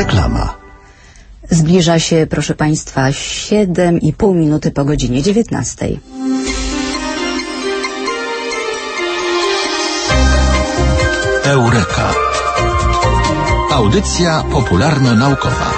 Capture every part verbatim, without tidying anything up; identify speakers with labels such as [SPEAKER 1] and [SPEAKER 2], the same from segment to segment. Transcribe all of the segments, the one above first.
[SPEAKER 1] Reklama.
[SPEAKER 2] Zbliża się, proszę Państwa, siedem i pół minuty po godzinie dziewiętnastej.
[SPEAKER 1] Eureka. Audycja popularno-naukowa.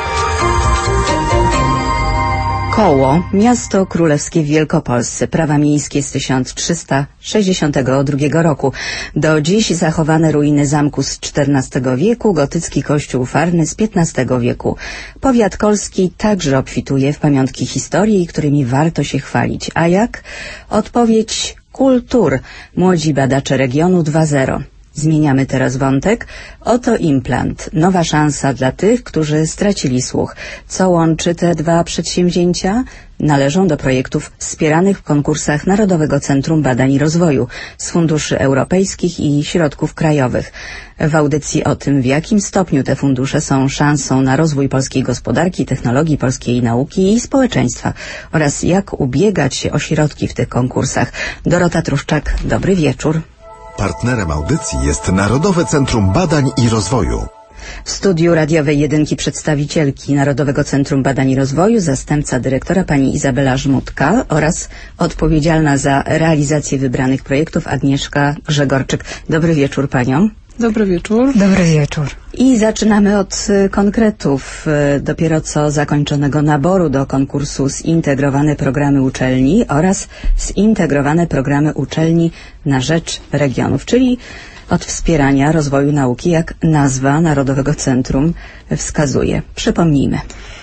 [SPEAKER 2] Koło, miasto królewskie w Wielkopolsce, prawa miejskie z tysiąc trzysta sześćdziesiątego drugiego roku. Do dziś zachowane ruiny zamku z czternastego wieku, gotycki kościół farny z piętnastego wieku. Powiat kolski także obfituje w pamiątki historii, którymi warto się chwalić. A jak? Odpowiedź: kultur. Młodzi badacze regionu dwa zero. Zmieniamy teraz wątek. Oto implant. Nowa szansa dla tych, którzy stracili słuch. Co łączy te dwa przedsięwzięcia? Należą do projektów wspieranych w konkursach Narodowego Centrum Badań i Rozwoju z funduszy europejskich i środków krajowych. W audycji o tym, w jakim stopniu te fundusze są szansą na rozwój polskiej gospodarki, technologii, polskiej nauki i społeczeństwa oraz jak ubiegać się o środki w tych konkursach. Dorota Truszczak, dobry wieczór.
[SPEAKER 3] Partnerem audycji jest Narodowe Centrum Badań i Rozwoju.
[SPEAKER 2] W studiu radiowej jedynki przedstawicielki Narodowego Centrum Badań i Rozwoju, zastępca dyrektora pani Izabela Żmudka oraz odpowiedzialna za realizację wybranych projektów Agnieszka Grzegorczyk. Dobry wieczór paniom.
[SPEAKER 4] Dobry wieczór.
[SPEAKER 5] Dobry wieczór.
[SPEAKER 2] I zaczynamy od konkretów dopiero co zakończonego naboru do konkursu Zintegrowane Programy Uczelni oraz Zintegrowane Programy Uczelni na rzecz regionów, czyli od wspierania rozwoju nauki, jak nazwa Narodowego Centrum wskazuje. Przypomnijmy.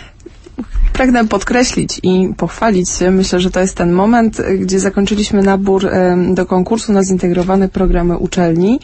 [SPEAKER 4] Pragnę podkreślić i pochwalić się. Myślę, że to jest ten moment, gdzie zakończyliśmy nabór do konkursu na zintegrowane programy uczelni.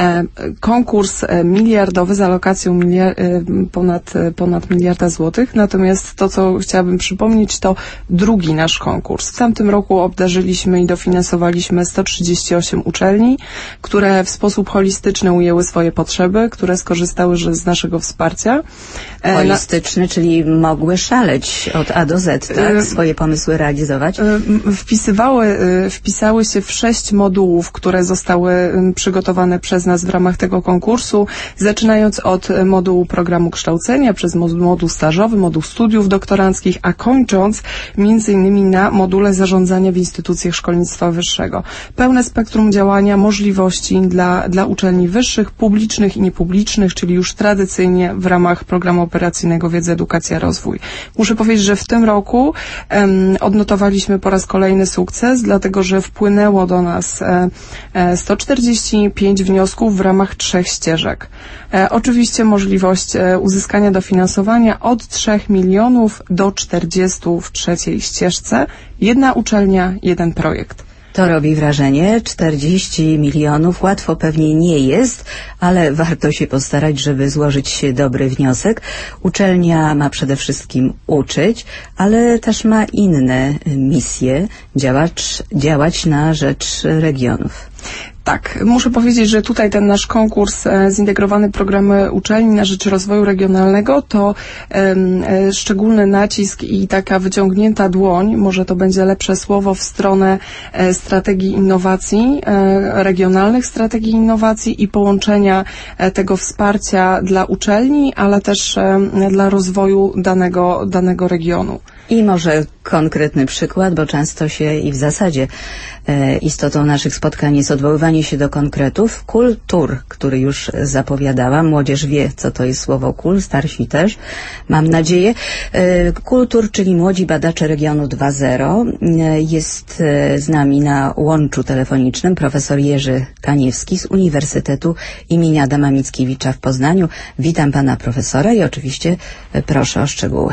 [SPEAKER 4] Konkurs miliardowy z alokacją miliard, ponad, ponad miliarda złotych. Natomiast to, co chciałabym przypomnieć, to drugi nasz konkurs. W tamtym roku obdarzyliśmy i dofinansowaliśmy sto trzydzieści osiem uczelni, które w sposób holistyczny ujęły swoje potrzeby, które skorzystały z naszego wsparcia.
[SPEAKER 2] Holistyczny, czyli mogły szaleć od A do Z, tak? Swoje pomysły realizować?
[SPEAKER 4] Wpisywały, wpisały się w sześć modułów, które zostały przygotowane przez nas w ramach tego konkursu, zaczynając od modułu programu kształcenia, przez moduł stażowy, moduł studiów doktoranckich, a kończąc między innymi na module zarządzania w instytucjach szkolnictwa wyższego. Pełne spektrum działania, możliwości dla, dla uczelni wyższych, publicznych i niepublicznych, czyli już tradycyjnie w ramach programu operacyjnego Wiedza, Edukacja, Rozwój. Muszę powiedzieć, że w tym roku um, odnotowaliśmy po raz kolejny sukces, dlatego że wpłynęło do nas e, e, sto czterdzieści pięć wniosków w ramach trzech ścieżek. E, oczywiście możliwość e, uzyskania dofinansowania od trzech milionów do czterdziestu w trzeciej ścieżce. Jedna uczelnia, jeden projekt.
[SPEAKER 2] To robi wrażenie. czterdzieści milionów łatwo pewnie nie jest, ale warto się postarać, żeby złożyć dobry wniosek. Uczelnia ma przede wszystkim uczyć, ale też ma inne misje, działać, działać na rzecz regionów.
[SPEAKER 4] Tak, muszę powiedzieć, że tutaj ten nasz konkurs e, Zintegrowane Programy Uczelni na rzecz Rozwoju Regionalnego to e, e, szczególny nacisk i taka wyciągnięta dłoń, może to będzie lepsze słowo, w stronę e, strategii innowacji, e, regionalnych strategii innowacji i połączenia e, tego wsparcia dla uczelni, ale też e, dla rozwoju danego, danego regionu.
[SPEAKER 2] I może konkretny przykład, bo często się i w zasadzie e, istotą naszych spotkań jest odwoływanie się do konkretów. Kultur, który już zapowiadałam. Młodzież wie, co to jest słowo kul, starsi też, mam nadzieję. E, kultur, czyli młodzi badacze regionu dwa zero. E, jest e, z nami na łączu telefonicznym profesor Jerzy Kaniewski z Uniwersytetu imienia Adama Mickiewicza w Poznaniu. Witam pana profesora i oczywiście e, proszę o szczegóły.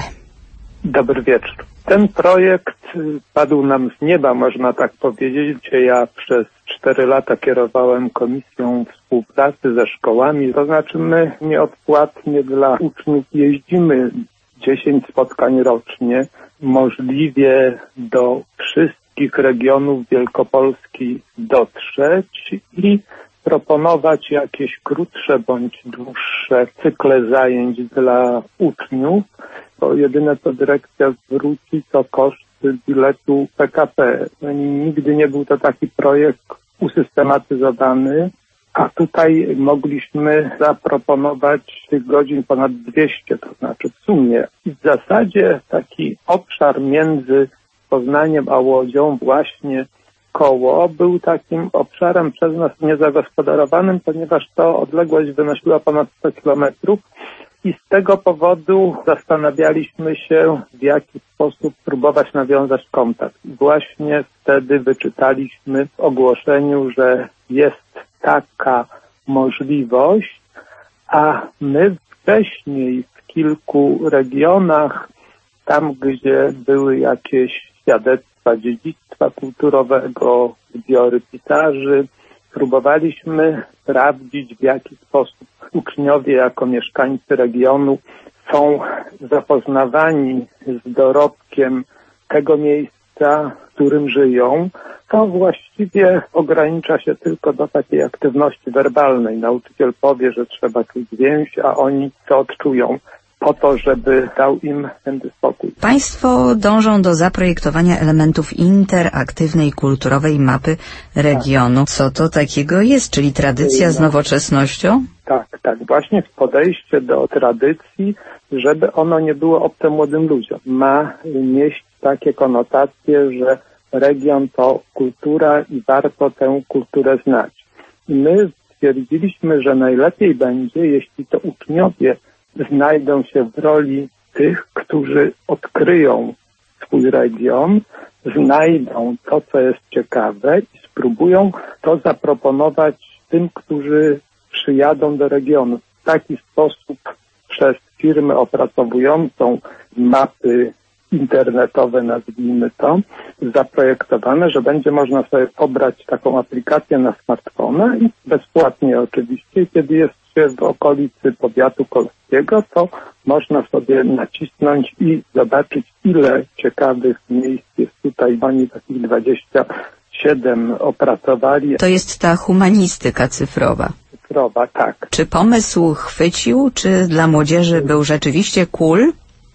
[SPEAKER 6] Dobry wieczór. Ten projekt padł nam z nieba, można tak powiedzieć, gdzie ja przez cztery lata kierowałem Komisją Współpracy ze szkołami. To znaczy my nieodpłatnie dla uczniów jeździmy dziesięć spotkań rocznie, możliwie do wszystkich regionów Wielkopolski dotrzeć i proponować jakieś krótsze bądź dłuższe cykle zajęć dla uczniów. To jedyne, co dyrekcja zwróci, to koszty biletu P K P. Nigdy nie był to taki projekt usystematyzowany, a tutaj mogliśmy zaproponować tych godzin ponad dwieście, to znaczy w sumie. I w zasadzie taki obszar między Poznaniem a Łodzią, właśnie Koło, był takim obszarem przez nas niezagospodarowanym, ponieważ to odległość wynosiła ponad sto kilometrów i z tego powodu zastanawialiśmy się, w jaki sposób próbować nawiązać kontakt. I właśnie wtedy wyczytaliśmy w ogłoszeniu, że jest taka możliwość, a my wcześniej w kilku regionach, tam gdzie były jakieś świadectwa dziedzictwa kulturowego, zbiory pisarzy, próbowaliśmy sprawdzić, w jaki sposób uczniowie jako mieszkańcy regionu są zapoznawani z dorobkiem tego miejsca, w którym żyją. To właściwie ogranicza się tylko do takiej aktywności werbalnej. Nauczyciel powie, że trzeba czuć więź, a oni to odczują, po to, żeby dał im ten spokój.
[SPEAKER 2] Państwo dążą do zaprojektowania elementów interaktywnej, kulturowej mapy regionu. Co to takiego jest? Czyli tradycja z nowoczesnością?
[SPEAKER 6] Tak, tak. Właśnie podejście do tradycji, żeby ono nie było obce młodym ludziom. Ma nieść takie konotacje, że region to kultura i warto tę kulturę znać. I my stwierdziliśmy, że najlepiej będzie, jeśli to uczniowie znajdą się w roli tych, którzy odkryją swój region, znajdą to, co jest ciekawe i spróbują to zaproponować tym, którzy przyjadą do regionu. W taki sposób przez firmę opracowującą mapy internetowe, nazwijmy to, zaprojektowane, że będzie można sobie pobrać taką aplikację na smartfona i bezpłatnie oczywiście, kiedy jest się w okolicy powiatu kolskiego, to można sobie nacisnąć i zobaczyć, ile ciekawych miejsc jest tutaj. Oni takich dwadzieścia siedem opracowali.
[SPEAKER 2] To jest ta humanistyka cyfrowa.
[SPEAKER 6] Cyfrowa, tak.
[SPEAKER 2] Czy pomysł chwycił, czy dla młodzieży był rzeczywiście cool?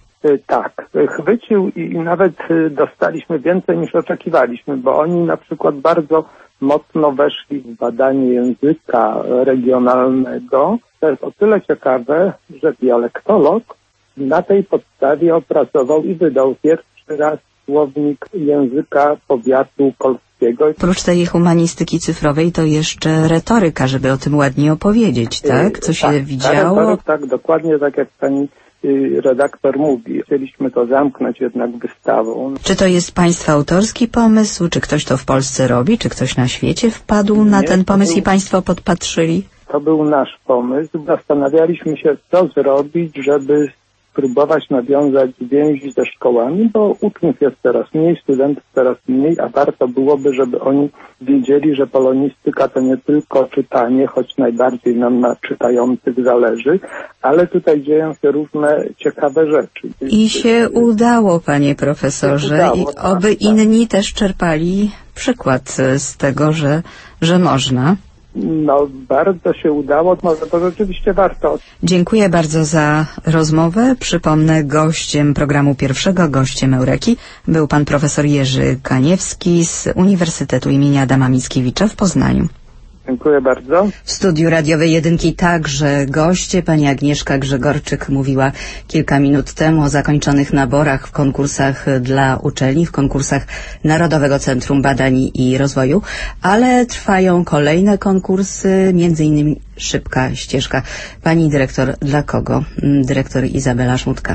[SPEAKER 6] Tak, chwycił i nawet dostaliśmy więcej niż oczekiwaliśmy, bo oni na przykład bardzo mocno weszli w badanie języka regionalnego. To jest o tyle ciekawe, że dialektolog na tej podstawie opracował i wydał pierwszy raz słownik języka powiatu kolskiego.
[SPEAKER 2] Oprócz tej humanistyki cyfrowej to jeszcze retoryka, żeby o tym ładnie opowiedzieć, tak? Co się
[SPEAKER 6] tak,
[SPEAKER 2] widziało?
[SPEAKER 6] Retoryk, tak, dokładnie tak jak pani redaktor mówi. Chcieliśmy to zamknąć jednak wystawą.
[SPEAKER 2] Czy to jest państwa autorski pomysł? Czy ktoś to w Polsce robi? Czy ktoś na świecie wpadł na
[SPEAKER 6] Nie,
[SPEAKER 2] ten pomysł
[SPEAKER 6] był,
[SPEAKER 2] i państwo podpatrzyli?
[SPEAKER 6] To był nasz pomysł. Zastanawialiśmy się, co zrobić, żeby spróbować nawiązać więzi ze szkołami, bo uczniów jest coraz mniej, studentów coraz mniej, a warto byłoby, żeby oni wiedzieli, że polonistyka to nie tylko czytanie, choć najbardziej nam na czytających zależy, ale tutaj dzieją się różne ciekawe rzeczy.
[SPEAKER 2] I się udało, panie profesorze,
[SPEAKER 6] udało,
[SPEAKER 2] i
[SPEAKER 6] tak,
[SPEAKER 2] oby
[SPEAKER 6] tak.
[SPEAKER 2] inni też czerpali przykład z tego, że, że można.
[SPEAKER 6] No, bardzo się udało, może to rzeczywiście warto.
[SPEAKER 2] Dziękuję bardzo za rozmowę. Przypomnę, gościem programu pierwszego, gościem Eureki, był pan profesor Jerzy Kaniewski z Uniwersytetu imienia Adama Mickiewicza w Poznaniu.
[SPEAKER 6] Dziękuję bardzo.
[SPEAKER 2] W studiu radiowej jedynki także goście. Pani Agnieszka Grzegorczyk mówiła kilka minut temu o zakończonych naborach w konkursach dla uczelni, w konkursach Narodowego Centrum Badań i Rozwoju, ale trwają kolejne konkursy, między innymi Szybka Ścieżka. Pani dyrektor, dla kogo? Dyrektor Izabela Szmutka.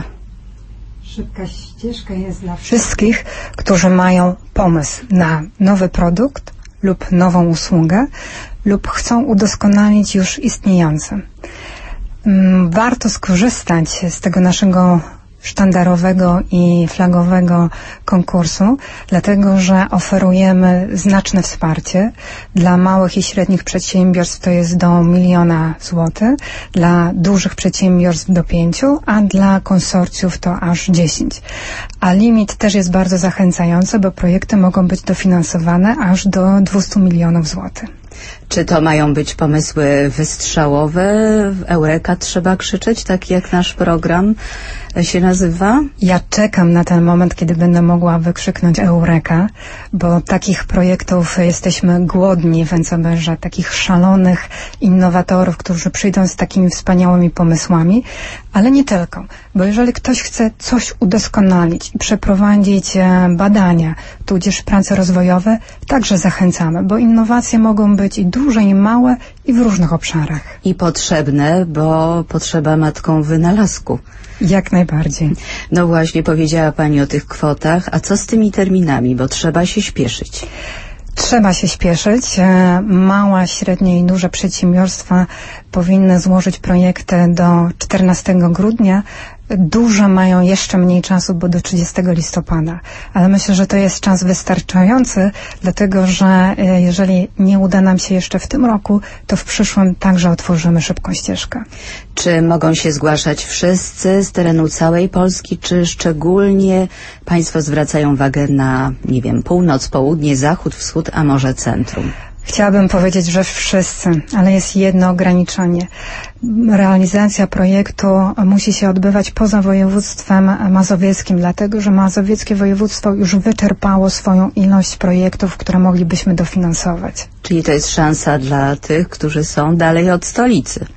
[SPEAKER 5] Szybka Ścieżka jest dla wszystkich, którzy mają pomysł na nowy produkt lub nową usługę, lub chcą udoskonalić już istniejące. Warto skorzystać z tego naszego sztandarowego i flagowego konkursu, dlatego że oferujemy znaczne wsparcie. Dla małych i średnich przedsiębiorstw to jest do miliona złotych, dla dużych przedsiębiorstw do pięciu, a dla konsorcjów to aż dziesięć. A limit też jest bardzo zachęcający, bo projekty mogą być dofinansowane aż do dwustu milionów złotych.
[SPEAKER 2] Czy to mają być pomysły wystrzałowe? Eureka trzeba krzyczeć, tak jak nasz program się nazywa?
[SPEAKER 5] Ja czekam na ten moment, kiedy będę mogła wykrzyknąć Eureka, bo takich projektów jesteśmy głodni w N C B, że takich szalonych innowatorów, którzy przyjdą z takimi wspaniałymi pomysłami, ale nie tylko, bo jeżeli ktoś chce coś udoskonalić i przeprowadzić badania, tudzież prace rozwojowe, także zachęcamy, bo innowacje mogą być i duże, i małe, i w różnych obszarach.
[SPEAKER 2] I potrzebne, bo potrzeba matką wynalazku.
[SPEAKER 5] Jak najbardziej.
[SPEAKER 2] No właśnie, powiedziała Pani o tych kwotach, a co z tymi terminami, bo trzeba się śpieszyć.
[SPEAKER 5] Trzeba się śpieszyć. Małe, średnie i duże przedsiębiorstwa powinny złożyć projekty do czternastego grudnia. Duże mają jeszcze mniej czasu, bo do trzydziestego listopada. Ale myślę, że to jest czas wystarczający, dlatego że jeżeli nie uda nam się jeszcze w tym roku, to w przyszłym także otworzymy szybką ścieżkę.
[SPEAKER 2] Czy mogą się zgłaszać wszyscy z terenu całej Polski, czy szczególnie Państwo zwracają uwagę na, nie wiem, północ, południe, zachód, wschód, a może centrum?
[SPEAKER 5] Chciałabym powiedzieć, że wszyscy, ale jest jedno ograniczenie. Realizacja projektu musi się odbywać poza województwem mazowieckim, dlatego że mazowieckie województwo już wyczerpało swoją ilość projektów, które moglibyśmy dofinansować.
[SPEAKER 2] Czyli to jest szansa dla tych, którzy są dalej od stolicy.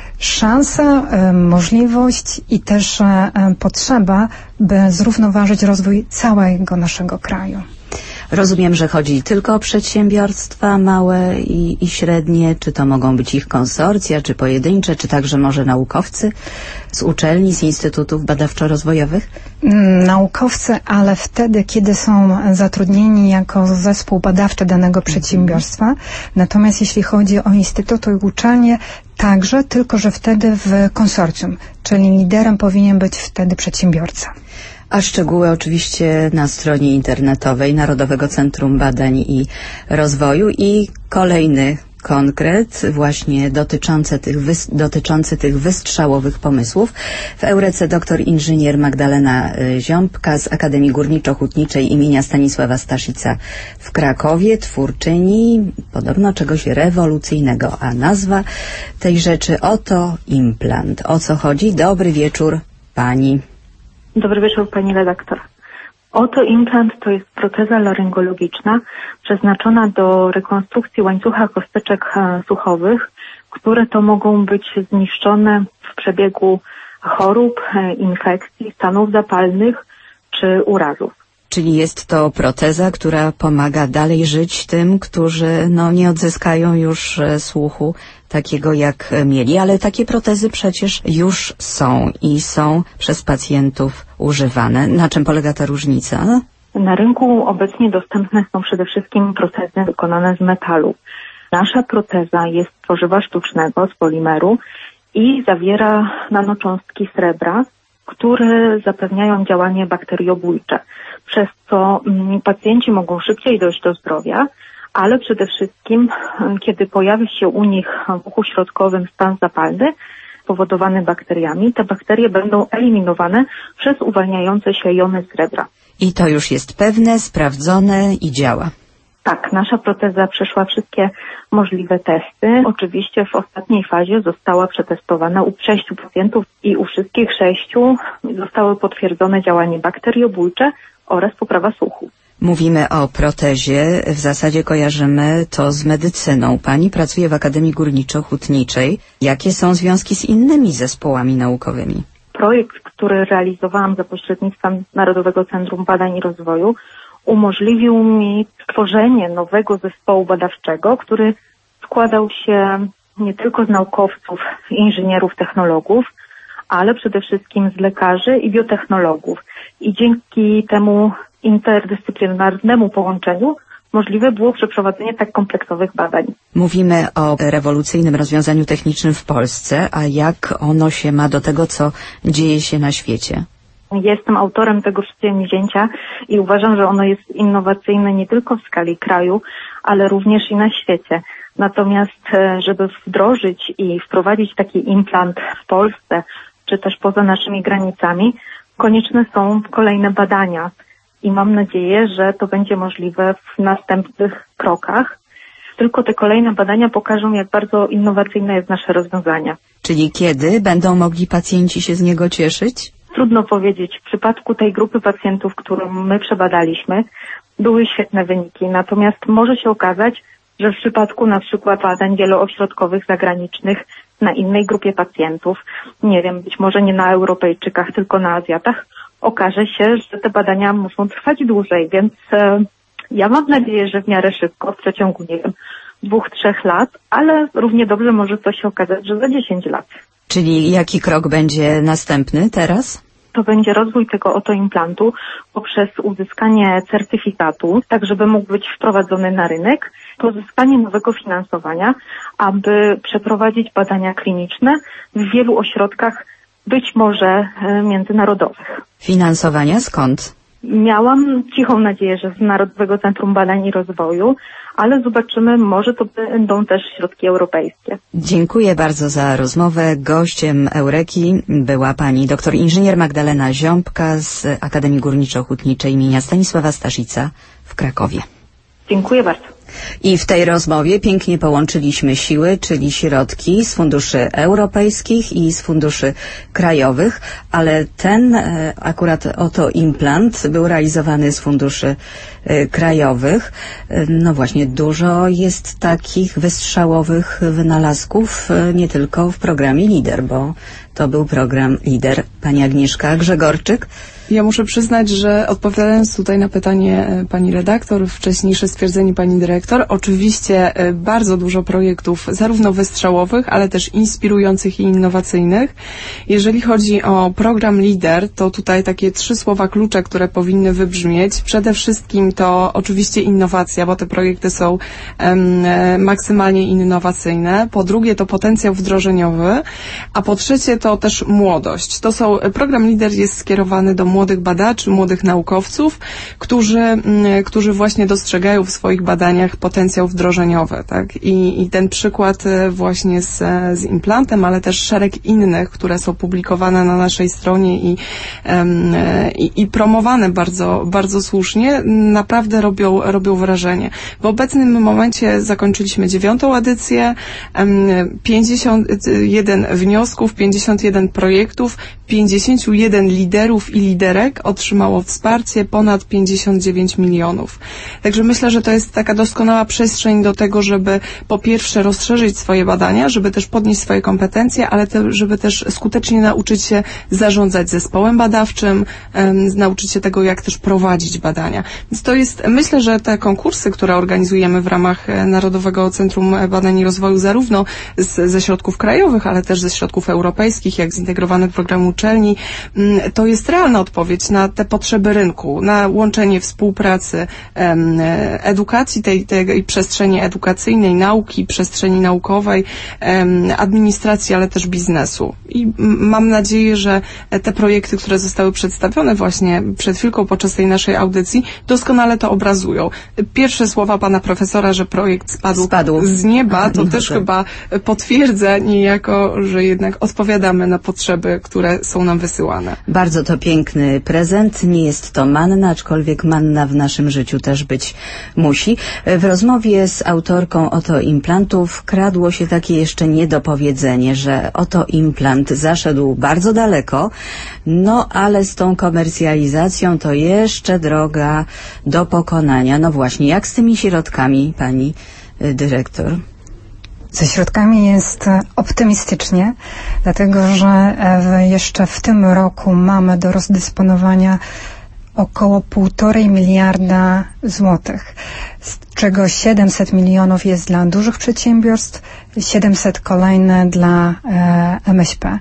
[SPEAKER 5] Szansa, możliwość i też potrzeba, by zrównoważyć rozwój całego naszego kraju.
[SPEAKER 2] Rozumiem, że chodzi tylko o przedsiębiorstwa małe i, i średnie, czy to mogą być ich konsorcja, czy pojedyncze, czy także może naukowcy z uczelni, z instytutów badawczo-rozwojowych?
[SPEAKER 5] Naukowcy, ale wtedy, kiedy są zatrudnieni jako zespół badawczy danego przedsiębiorstwa. Natomiast jeśli chodzi o instytuty i uczelnie, także, tylko że wtedy w konsorcjum, czyli liderem powinien być wtedy przedsiębiorca.
[SPEAKER 2] A szczegóły oczywiście na stronie internetowej Narodowego Centrum Badań i Rozwoju. I kolejny konkret właśnie dotyczący tych, wys dotyczący tych wystrzałowych pomysłów. W Eurece doktor inżynier Magdalena Ziąbka z Akademii Górniczo-Hutniczej imienia Stanisława Staszica w Krakowie, twórczyni podobno czegoś rewolucyjnego, a nazwa tej rzeczy oto implant. O co chodzi? Dobry wieczór Pani.
[SPEAKER 7] Dobry wieczór Pani redaktor. Oto implant to jest proteza laryngologiczna przeznaczona do rekonstrukcji łańcucha kosteczek słuchowych, które to mogą być zniszczone w przebiegu chorób, infekcji, stanów zapalnych czy urazów.
[SPEAKER 2] Czyli jest to proteza, która pomaga dalej żyć tym, którzy no, nie odzyskają już słuchu takiego jak mieli, ale takie protezy przecież już są i są przez pacjentów używane. Na czym polega ta różnica?
[SPEAKER 7] Na rynku obecnie dostępne są przede wszystkim protezy wykonane z metalu. Nasza proteza jest z tworzywa sztucznego, z polimeru i zawiera nanocząstki srebra, które zapewniają działanie bakteriobójcze, przez co pacjenci mogą szybciej dojść do zdrowia, ale przede wszystkim, kiedy pojawi się u nich w uchu środkowym stan zapalny spowodowany bakteriami, te bakterie będą eliminowane przez uwalniające się jony srebra.
[SPEAKER 2] I to już jest pewne, sprawdzone i działa.
[SPEAKER 7] Tak, nasza proteza przeszła wszystkie możliwe testy. Oczywiście w ostatniej fazie została przetestowana u sześciu pacjentów i u wszystkich sześciu zostały potwierdzone działanie bakteriobójcze oraz poprawa słuchu.
[SPEAKER 2] Mówimy o protezie, w zasadzie kojarzymy to z medycyną. Pani pracuje w Akademii Górniczo-Hutniczej. Jakie są związki z innymi zespołami naukowymi?
[SPEAKER 7] Projekt, który realizowałam za pośrednictwem Narodowego Centrum Badań i Rozwoju, umożliwił mi stworzenie nowego zespołu badawczego, który składał się nie tylko z naukowców, inżynierów, technologów, ale przede wszystkim z lekarzy i biotechnologów. I dzięki temu interdyscyplinarnemu połączeniu możliwe było przeprowadzenie tak kompleksowych badań.
[SPEAKER 2] Mówimy o rewolucyjnym rozwiązaniu technicznym w Polsce, a jak ono się ma do tego, co dzieje się na świecie?
[SPEAKER 7] Jestem autorem tego przedsięwzięcia i uważam, że ono jest innowacyjne nie tylko w skali kraju, ale również i na świecie. Natomiast, żeby wdrożyć i wprowadzić taki implant w Polsce, czy też poza naszymi granicami, konieczne są kolejne badania i mam nadzieję, że to będzie możliwe w następnych krokach. tylko te kolejne badania pokażą, jak bardzo innowacyjne jest nasze rozwiązanie.
[SPEAKER 2] Czyli kiedy będą mogli pacjenci się z niego cieszyć?
[SPEAKER 7] Trudno powiedzieć. W przypadku tej grupy pacjentów, którą my przebadaliśmy, były świetne wyniki. Natomiast może się okazać, że w przypadku na przykład badań wieloośrodkowych zagranicznych na innej grupie pacjentów, nie wiem, być może nie na Europejczykach, tylko na Azjatach, okaże się, że te badania muszą trwać dłużej, więc e, ja mam nadzieję, że w miarę szybko, w przeciągu, nie wiem, dwóch, trzech lat, ale równie dobrze może to się okazać, że za dziesięć lat.
[SPEAKER 2] Czyli jaki krok będzie następny teraz?
[SPEAKER 7] To będzie rozwój tego oto implantu poprzez uzyskanie certyfikatu, tak żeby mógł być wprowadzony na rynek, pozyskanie nowego finansowania, aby przeprowadzić badania kliniczne w wielu ośrodkach, być może e, międzynarodowych.
[SPEAKER 2] Finansowania skąd?
[SPEAKER 7] Miałam cichą nadzieję, że z Narodowego Centrum Badań i Rozwoju, ale zobaczymy, może to będą też środki europejskie.
[SPEAKER 2] Dziękuję bardzo za rozmowę. Gościem Eureki była pani doktor inżynier Magdalena Ziąbka z Akademii Górniczo-Hutniczej imienia Stanisława Staszica w Krakowie.
[SPEAKER 7] Dziękuję bardzo.
[SPEAKER 2] I w tej rozmowie pięknie połączyliśmy siły, czyli środki z funduszy europejskich i z funduszy krajowych, ale ten e, akurat oto implant był realizowany z funduszy e, krajowych. E, no właśnie, dużo jest takich wystrzałowych wynalazków, e, nie tylko w programie LIDER, bo to był program LIDER. Pani Agnieszka Grzegorczyk.
[SPEAKER 4] Ja muszę przyznać, że odpowiadając tutaj na pytanie pani redaktor, wcześniejsze stwierdzenie pani dyrektor, oczywiście bardzo dużo projektów, zarówno wystrzałowych, ale też inspirujących i innowacyjnych. Jeżeli chodzi o program LIDER, to tutaj takie trzy słowa klucze, które powinny wybrzmieć. Przede wszystkim to oczywiście innowacja, bo te projekty są um, maksymalnie innowacyjne. Po drugie to potencjał wdrożeniowy, a po trzecie to też młodość. To są, program LIDER jest skierowany do młodych badaczy, młodych naukowców, którzy, którzy właśnie dostrzegają w swoich badaniach potencjał wdrożeniowy, tak? I, i ten przykład właśnie z, z implantem, ale też szereg innych, które są publikowane na naszej stronie i, um, i, i promowane bardzo, bardzo słusznie, naprawdę robią, robią wrażenie. W obecnym momencie zakończyliśmy dziewiątą edycję, um, pięćdziesiąt jeden wniosków, pięćdziesiąt jeden projektów, pięćdziesiąt jeden liderów i liderów otrzymało wsparcie, ponad pięćdziesiąt dziewięć milionów. Także myślę, że to jest taka doskonała przestrzeń do tego, żeby po pierwsze rozszerzyć swoje badania, żeby też podnieść swoje kompetencje, ale te, żeby też skutecznie nauczyć się zarządzać zespołem badawczym, um, nauczyć się tego, jak też prowadzić badania. Więc to jest, myślę, że te konkursy, które organizujemy w ramach Narodowego Centrum Badań i Rozwoju, zarówno z, ze środków krajowych, ale też ze środków europejskich, jak zintegrowany program uczelni, um, to jest realna odpowiedź na te potrzeby rynku, na łączenie współpracy, em, edukacji, tej, tej przestrzeni edukacyjnej, nauki, przestrzeni naukowej, em, administracji, ale też biznesu. I m, mam nadzieję, że te projekty, które zostały przedstawione właśnie przed chwilką podczas tej naszej audycji, doskonale to obrazują. Pierwsze słowa pana profesora, że projekt spadł, spadł. z nieba, to też chyba potwierdza niejako, że jednak odpowiadamy na potrzeby, które są nam wysyłane.
[SPEAKER 2] Bardzo to piękny prezent. Nie jest to manna, aczkolwiek manna w naszym życiu też być musi. W rozmowie z autorką oto implantów kradło się takie jeszcze niedopowiedzenie, że oto implant zaszedł bardzo daleko, no ale z tą komercjalizacją to jeszcze droga do pokonania. No właśnie, jak z tymi środkami, pani dyrektor?
[SPEAKER 5] Ze środkami jest optymistycznie, dlatego że jeszcze w tym roku mamy do rozdysponowania około półtorej miliarda złotych, z czego siedemset milionów jest dla dużych przedsiębiorstw, siedemset kolejne dla M S P.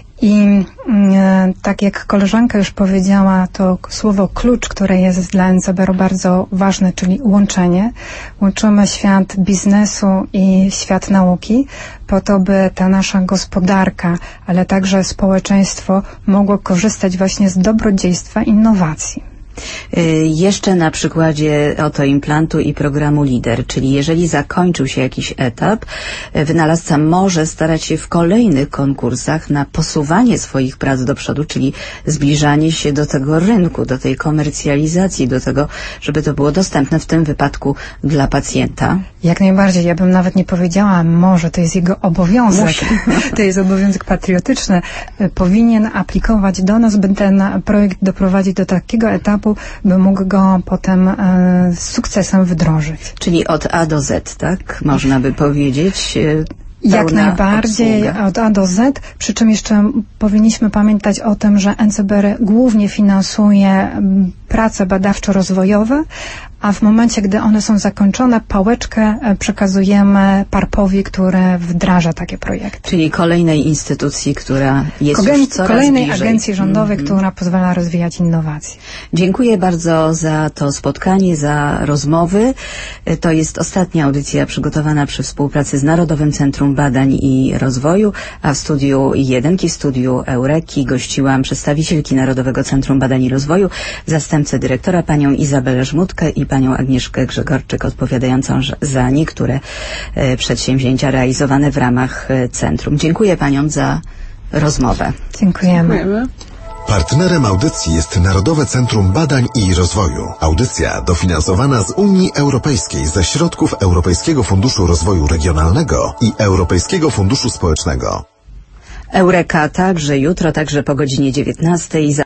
[SPEAKER 5] I e, tak jak koleżanka już powiedziała, to słowo klucz, które jest dla N C B R bardzo ważne, czyli łączenie. Łączymy świat biznesu i świat nauki po to, by ta nasza gospodarka, ale także społeczeństwo mogło korzystać właśnie z dobrodziejstwa innowacji.
[SPEAKER 2] Jeszcze na przykładzie oto implantu i programu LIDER, czyli jeżeli zakończył się jakiś etap, wynalazca może starać się w kolejnych konkursach na posuwanie swoich prac do przodu, czyli zbliżanie się do tego rynku, do tej komercjalizacji, do tego, żeby to było dostępne w tym wypadku dla pacjenta.
[SPEAKER 5] Jak najbardziej. Ja bym nawet nie powiedziała, może to jest jego obowiązek.
[SPEAKER 2] Musi.
[SPEAKER 5] To jest obowiązek patriotyczny. Powinien aplikować do nas, by ten projekt doprowadzić do takiego etapu, by mógł go potem e, z sukcesem wdrożyć.
[SPEAKER 2] Czyli od A do Z, tak? Można by powiedzieć.
[SPEAKER 5] Jak najbardziej,
[SPEAKER 2] obsługa.
[SPEAKER 5] Od A do Z, przy czym jeszcze powinniśmy pamiętać o tym, że N C B R głównie finansuje prace badawczo-rozwojowe, a w momencie, gdy one są zakończone, pałeczkę przekazujemy Parpowi, który wdraża takie projekty.
[SPEAKER 2] Czyli kolejnej instytucji, która jest
[SPEAKER 5] Kogen-
[SPEAKER 2] już coraz
[SPEAKER 5] Kolejnej
[SPEAKER 2] bliżej.
[SPEAKER 5] agencji rządowej,
[SPEAKER 2] Mm-hmm.
[SPEAKER 5] która pozwala rozwijać innowacje.
[SPEAKER 2] Dziękuję bardzo za to spotkanie, za rozmowy. To jest ostatnia audycja przygotowana przy współpracy z Narodowym Centrum Badań i Rozwoju, a w studiu Jedynki, w studiu Eureki gościłam przedstawicielki Narodowego Centrum Badań i Rozwoju, zastępcę dyrektora panią Izabelę Żmudkę i panią Agnieszkę Grzegorczyk, odpowiadającą za niektóre e, przedsięwzięcia realizowane w ramach e, centrum. Dziękuję paniom za rozmowę.
[SPEAKER 5] Dziękujemy.
[SPEAKER 4] Dziękujemy.
[SPEAKER 3] Partnerem audycji jest Narodowe Centrum Badań i Rozwoju. Audycja dofinansowana z Unii Europejskiej ze środków Europejskiego Funduszu Rozwoju Regionalnego i Europejskiego Funduszu Społecznego.
[SPEAKER 2] Eureka także jutro, także po godzinie dziewiętnastej.